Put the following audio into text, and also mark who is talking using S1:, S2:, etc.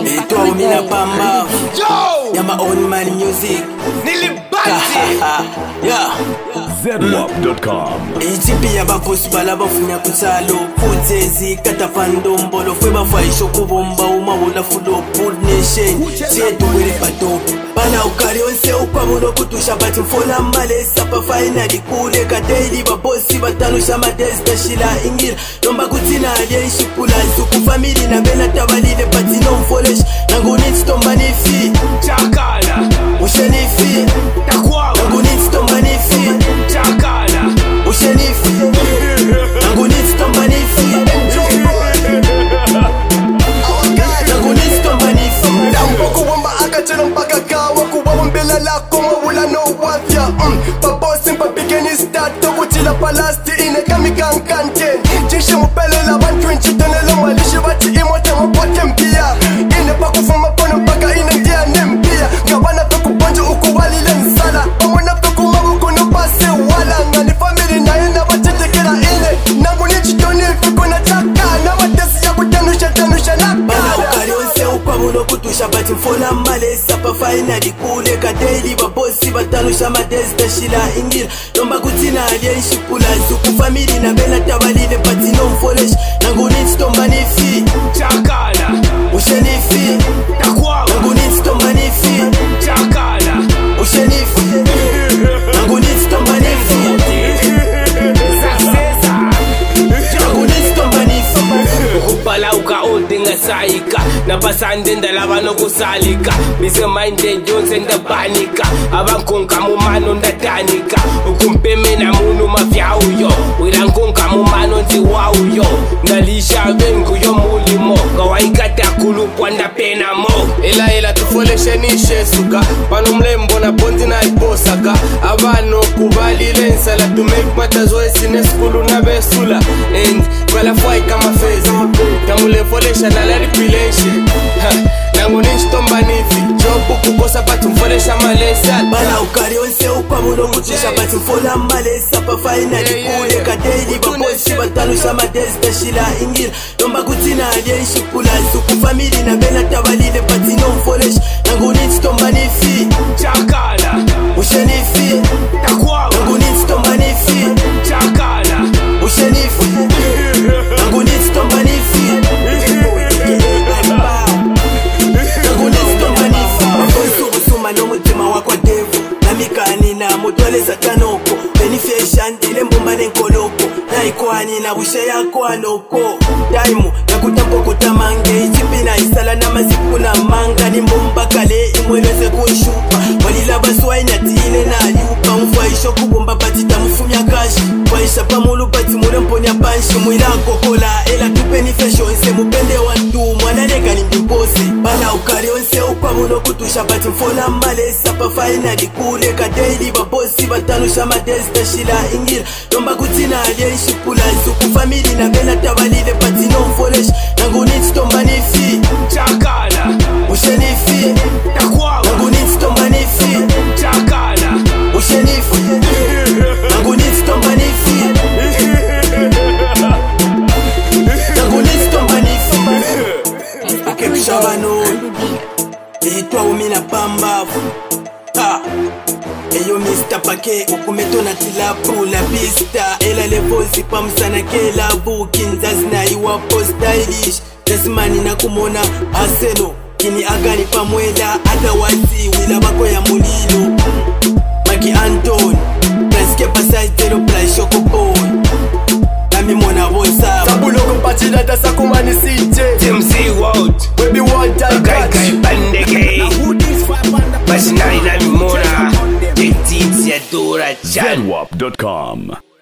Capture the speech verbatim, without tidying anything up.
S1: Itwa umina pamba.
S2: Yo!
S1: Yeah, my own man music.
S2: Nilibati.
S1: Yeah.
S3: Zedwap dot com.
S1: Ichipi ya babosi balabafunya kusalo Kutezi katapando mbolo Fwe bafaisho kubomba umawula fulo Good nation, chetu wili pato Bana ukari onse ukwabuno kutusha Bati mfola male sapa finali kule Kadeili babosi batanusha madezi Tashila ingira Nomba kutina alia ishipula Zuku famili na mena tabalile Bati no mfolesh Nangu nitstomba nifi
S2: Chakala.
S1: Ushenifi
S2: Takwawa.
S1: Nangu nitstomba nifi
S2: Chakala.
S1: Ushenifi Nangu nitstomba nifi Nangu nitstomba nifi
S4: Dambo kuwamba akachelo mpaka kawa Kuwawa mbele lako mawula no wafya Babosi mpapikeni start Tokutila palasti inekami kankante Chishe mupele la bantu inchitone lo malishi Bati imote mpote mpia Ine pakufuma pono mpaka ine ndia nempia Ngabana feku bonjo ukuwali lensala Omona feku mabuku no pase wala Ngani family na ina batetekera ine Nangu nichitone feku na chaka Na matesi ya kutanusha tanusha
S1: Bana
S4: naka
S1: ukari onse ukwabuno kutusha Bati mfola male sapa finali kule Kadeili babosi batanusha madezi Tashila ingira Nomba kutina alia ishipula Zuku famili na mena tabalile Bati no mfolesh Nangu nitstomba nifi
S2: Chakala.
S1: Ushenifi
S2: Takwawa.
S1: Nangu nitstomba nifi
S2: Chakala.
S1: Ushenifi Nangu nitstomba nifi
S2: Sasesa.
S1: Nangu nitstomba nifi
S2: Ukupala uka odinga saika Napasande ndalaba nokusalika Bise minde jonse ndabanika Abankunka mumano ndatanika Ukumpeme na munu mafya uyo Wilankunka mumano nziwa uyo Ndalisha vengu yo mulimo Kawaikata kulupwa ndapena mo Ela ela tufoleshe nishe suka Pano mlembo na bonzi na iposaka Abano kubali lensala To make matters wesi neskulu na besula And kwela fwai kama fezi Kamule folesha na lari pileshe Nangu nishtomba nifi Jobu kukosa patu mfolesha malesa
S1: Bana ukari onse ukwabuno kutusha Bati mfola male sapa finali kule Kadeili babosi batanusha madezi Tashila ingira Nomba kutina alia ishipula Zuku famili na mena tabalile Bati no mfolesh Nangu nitstomba nifi
S2: Chakala.
S1: Ushenifi
S2: Takwawa.
S1: Nangu nitstomba nifi
S2: Chakala.
S1: Ushenifi Nangu nitstomba nifi Nangu nitstomba nifi Bakonsu usuma no mutima wakwa devu Namikani na mutwale satanoko Benifeshan ile mbumba nenkoloko Naikwani na bushe yako anoko Daimu na kutampo kutamange Ichipi na isala na maziku na manga Ni mbumba kale imweleze kunshupa Walila baswa inyatine na yupa Mfwaisho kubumba patita mfumya kashi Mfwaisha pamulu pati mule mponya panshi Mwila kokola ela tupeni fesho Nse mupende wantu mwananeka ni mbipose Bana ukari onse ukwabuno kutusha Bati mfola male sapa finali kule Kadeili babosi batanusha madezi Tashila ingira Nomba kutina alia ishipula Zuku famili na mena tabalile Bati no mfolesh Nangu nitstomba nifi
S2: Chakala.
S1: Ushenifi
S2: Takwawa.
S1: Nangu nitstomba nifi
S2: Chakala.
S1: Ushenifi Nangu nitstomba nifi Nangu nitstomba nifi Akepsha banoni Itwa umina pambafu Ha Eyo mister Pake ukumetona tilapu la pista Ela levozi pamsana kela buki Nzazi na iwa stylish Tasmani na kumona Aseno Kini agani pamwela Otherwise wila bako ya mulilo Maki Anton Prenske pasaj telo play shoko boy Nami mona vosa
S4: Sabuloko pachida dasa kumani C J
S2: T M C World.
S4: Baby one time
S2: Kai
S4: catch
S2: kai pandeke. Basi na ina mimona. Etiti ya dora chan.
S3: Zedwap dot com.